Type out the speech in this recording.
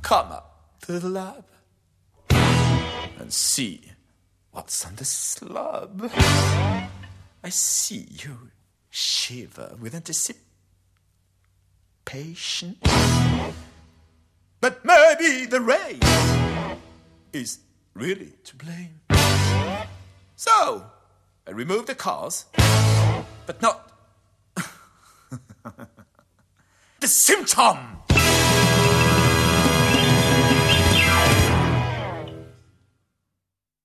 come up to the lab and see what's on the slab. I see you shiver with anticipation. But maybe the rain is really to blame. So, I remove the cause, but not the symptom.